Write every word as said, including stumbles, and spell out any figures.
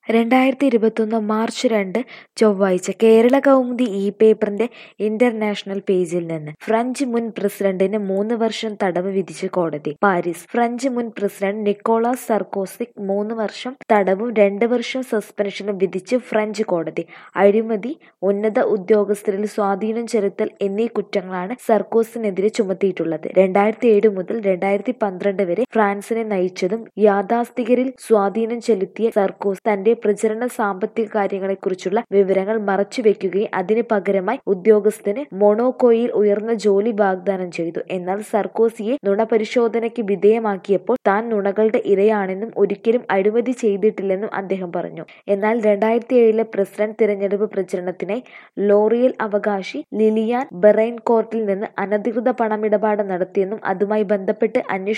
രണ്ടായിരത്തി ഇരുപത്തൊന്ന് മാർച്ച് രണ്ട് ചൊവ്വാഴ്ച കേരള കൗമുദി ഇ പേപ്പറിന്റെ ഇന്റർനാഷണൽ പേജിൽ നിന്ന് ഫ്രഞ്ച് മുൻ പ്രസിഡന്റിന് മൂന്ന് വർഷം തടവ് വിധിച്ച് കോടതി. പാരീസ്. ഫ്രഞ്ച് മുൻ പ്രസിഡന്റ് നിക്കോളാസ് സർക്കോസിക്ക് മൂന്ന് വർഷം തടവും രണ്ട് വർഷം സസ്പെൻഷനും വിധിച്ച് ഫ്രഞ്ച് കോടതി. അഴിമതി, ഉന്നത ഉദ്യോഗസ്ഥരിൽ സ്വാധീനം ചെലുത്തൽ എന്നീ കുറ്റങ്ങളാണ് സർക്കോസിനെതിരെ ചുമത്തിയിട്ടുള്ളത്. രണ്ടായിരത്തി ഏഴ് മുതൽ രണ്ടായിരത്തി പന്ത്രണ്ട് വരെ ഫ്രാൻസിനെ നയിച്ചതും യാഥാസ്ഥിതികരിൽ സ്വാധീനം ചെലുത്തിയ സർക്കോസ് തന്റെ പ്രചരണ സാമ്പത്തിക കാര്യങ്ങളെക്കുറിച്ചുള്ള വിവരങ്ങൾ മറച്ചുവെക്കുകയും അതിന് പകരമായി ഉദ്യോഗസ്ഥന് മൊണാക്കോയിൽ ഉയർന്ന ജോലി വാഗ്ദാനം ചെയ്തു. എന്നാൽ സർക്കോസിയെ നുണപരിശോധനയ്ക്ക് വിധേയമാക്കിയപ്പോൾ താൻ നുണകളുടെ ഇരയാണെന്നും ഒരിക്കലും അഴിമതി ചെയ്തിട്ടില്ലെന്നും അദ്ദേഹം പറഞ്ഞു. എന്നാൽ രണ്ടായിരത്തി ഏഴിലെ പ്രസിഡന്റ് തിരഞ്ഞെടുപ്പ് പ്രചരണത്തിനായി ലോറിയൽ അവകാശി ലിലിയാൻ ബെറൈൻകോർട്ടിൽ നിന്ന് അനധികൃത പണമിടപാട് നടത്തിയെന്നും അതുമായി ബന്ധപ്പെട്ട് അന്വേഷണം